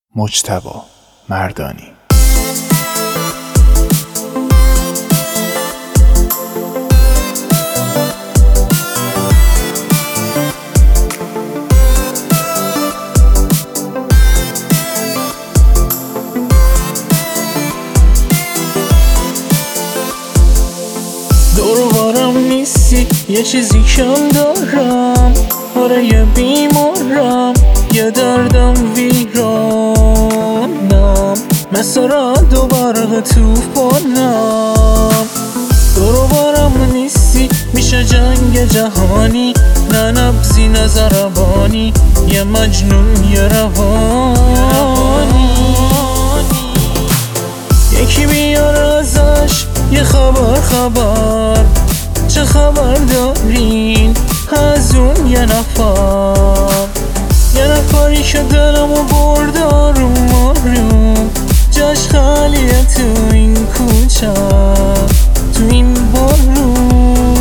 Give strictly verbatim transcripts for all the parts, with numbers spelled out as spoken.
مجتبی مردانی. دور بارم نیستی، یه چیزی کم دارم. آره یه بیمارم، یه دردم ویرانم، مثل رد و برق توفانم. دور بارم نیستی، میشه جنگ جهانی. نه نبضی نه ضربانی، یه مجنون یه روانی. یکی بیار ازش یه خبر خبر، چه خبر دارین از اون یه نفر؟ یه نفری که دلمو برد آروم آروم، جاش خالیه تو این کوچه، تو این بارون.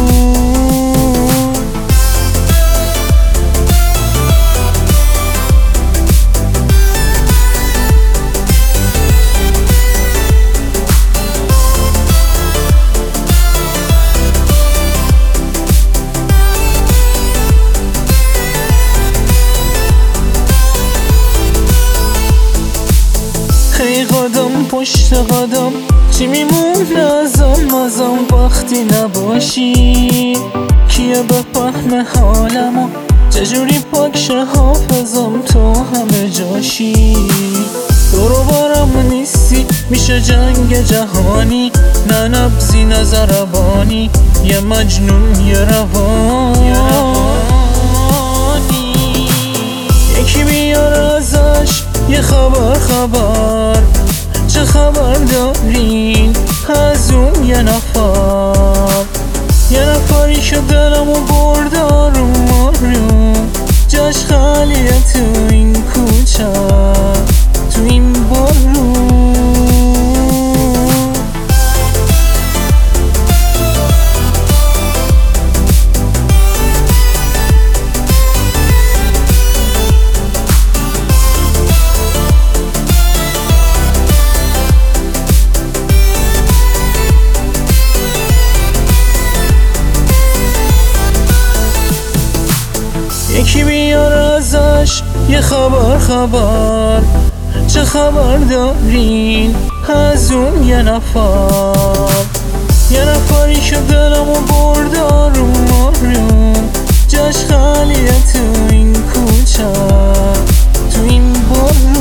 ای قدم پشت قدم، چی میمونه ازم ازم وقتی نباشی؟ کیه بفهمه حالمو، چجوری پاک شه حافظم تو همه جاشی؟ دور و برم نیستی، میشه جنگ جهانی. نه نبضی نه ضربانی، یه مجنون یه روانی. یکی بیار ازش یه خبر خبر، چه خبر دارین از اون یه نفر؟ یه نفری که دلمو برد آروم آروم، جاش خالیه تو این کوچه، تو این بارون. یکی بیار ازش یه خبر خبر، چه خبر دارین از اون یه نفر؟ یه نفری که دلمو برد آروم آروم، جاش خالیه تو این کوچه، تو این بارون.